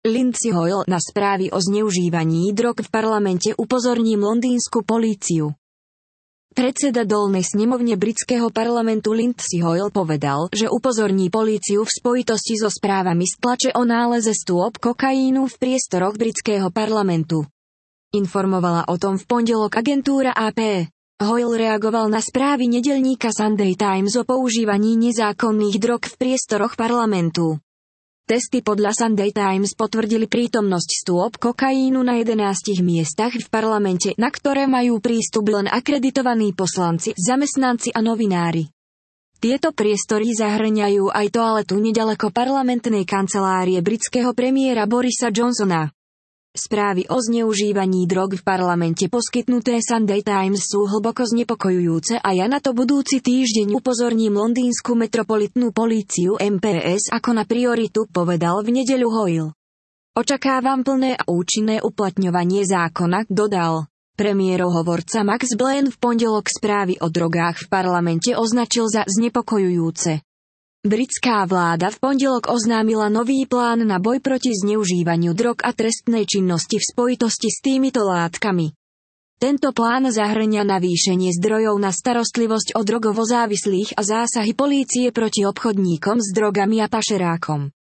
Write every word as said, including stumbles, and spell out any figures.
Lindsay Hoyle na správy o zneužívaní drog v parlamente upozorní londýnsku políciu. Predseda dolnej snemovne britského parlamentu Lindsay Hoyle povedal, že upozorní políciu v spojitosti so správami z tlače o náleze stôp kokainu v priestoroch britského parlamentu. Informovala o tom v pondelok agentúra á pé. Hoyle reagoval na správy nedeľníka Sunday Times o používaní nezákonných drog v priestoroch parlamentu. Testy podľa Sunday Times potvrdili prítomnosť stôp kokainu na jedenástich miestach v parlamente, na ktoré majú prístup len akreditovaní poslanci, zamestnanci a novinári. Tieto priestory zahŕňajú aj toaletu neďaleko parlamentnej kancelárie britského premiéra Borisa Johnsona. Správy o zneužívaní drog v parlamente poskytnuté Sunday Times sú hlboko znepokojujúce a ja na to budúci týždeň upozorním londýnsku metropolitnú políciu em pé es ako na prioritu, povedal v nedeľu Hoyle. Očakávam plné a účinné uplatňovanie zákona, dodal. Premiérov hovorca Max Blaine v pondelok správy o drogách v parlamente označil za znepokojujúce. Britská vláda v pondelok oznámila nový plán na boj proti zneužívaniu drog a trestnej činnosti v spojitosti s týmito látkami. Tento plán zahŕňa navýšenie zdrojov na starostlivosť o drogovo závislých a zásahy polície proti obchodníkom s drogami a pašerákom.